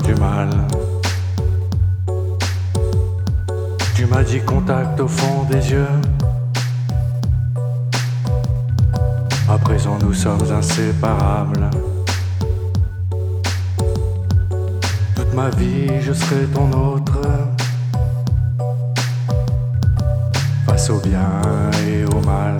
du mal. Tu m'as dit contact au fond des yeux. À présent nous sommes inséparables. Toute ma vie je serai ton autre. Face au bien et au mal.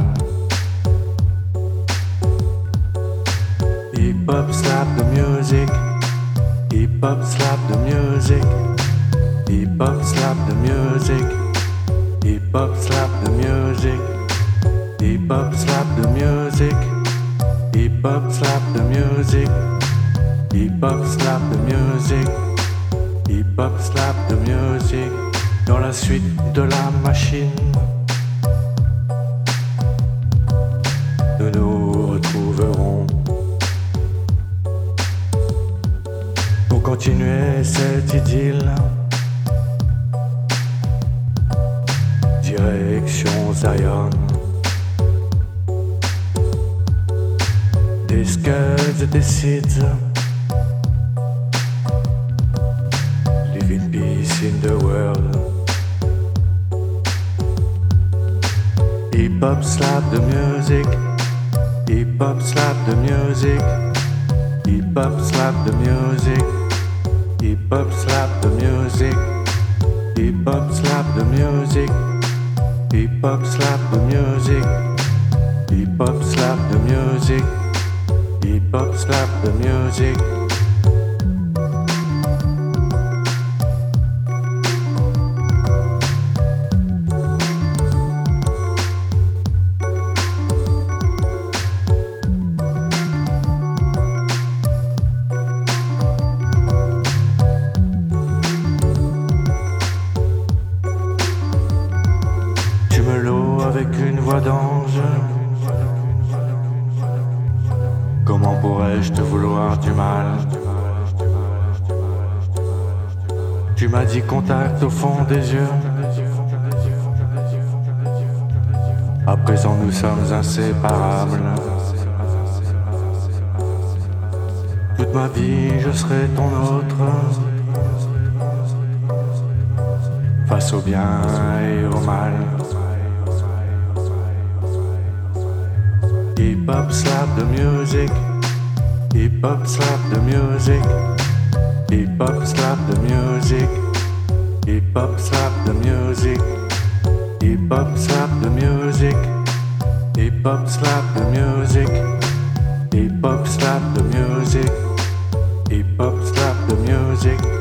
Hip hop slap the music. Hip hop slap the music. Hip hop slap the music. Hip hop slap the music. Hip hop slap the music. Hip hop slap the music. Hip hop slap the music. Hip hop slap the music. Dans la suite de la machine, nous nous retrouverons pour continuer cette idylle. Direction Zion. Des skulls et des seeds. Live in peace in the world. Hip hop slap the music. Hip hop slap the music. Hip hop slap the music. Hip hop slap the music. Hip hop slap the music. Hip hop slap the music. Hip hop slap the music. Hip hop slap the music. Tu me loues avec une voix d'ange. Comment pourrais-je te vouloir du mal? Tu m'as dit contact au fond des yeux. À présent nous sommes inséparables. Toute ma vie je serai ton autre. Face au bien et au mal. Hip hop slap the music. Hip hop slap the music. Hip hop slap the music. Hip hop slap the music. Hip hop slap the music. Hip hop slap the music. Hip hop slap the music. Hip hop slap the music.